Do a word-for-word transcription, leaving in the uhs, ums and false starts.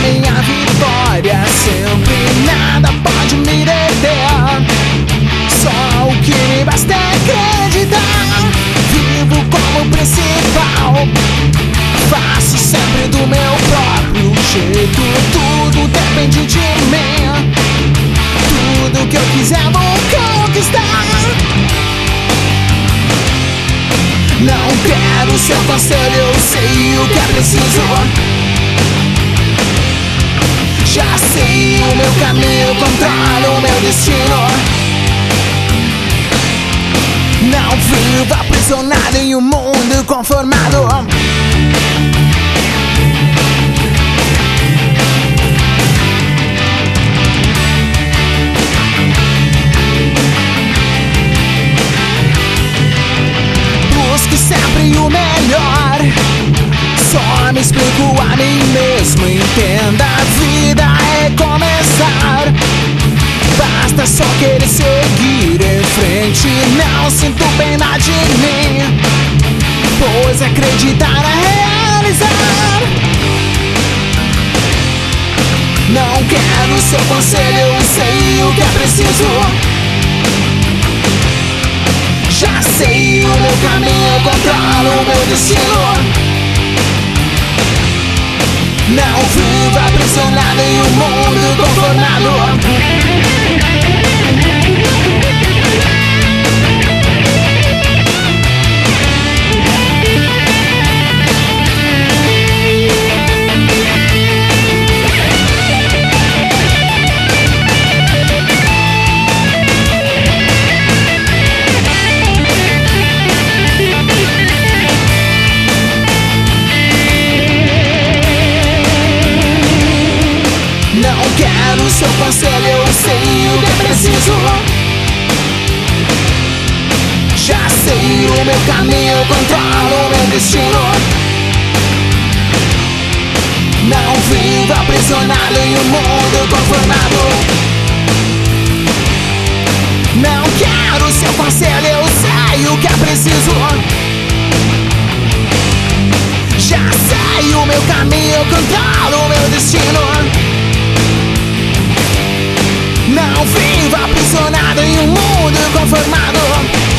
minha vitória sempre, nada pode me deter. Só o que me basta é acreditar. Vivo como principal, faço sempre do meu próprio jeito. Tudo depende de mim, tudo que eu quiser vou conquistar. Não quero seu conselho, eu sei o que é preciso. Já sei o meu caminho, controlo o meu destino. Não vivo aprisionado em um mundo conformado. Busque sempre o melhor, só me explico a mim mesmo. Entenda, a vida é começar. Basta só querer seguir em frente. Não sinto pena de mim, pois acreditar é realizar. Não quero seu conselho, eu sei o que é preciso. Já sei o meu caminho, controlo o meu destino. Não vivo aprisionado em um mundo conformado. Quero seu conselho, eu sei o que é preciso. Já sei o meu caminho, controlo o meu destino. Não vivo aprisionado em um mundo conformado. Não quero seu conselho, eu sei o que é preciso. Já sei o meu caminho, controlo o meu destino. Não vivo aprisionado em um mundo conformado.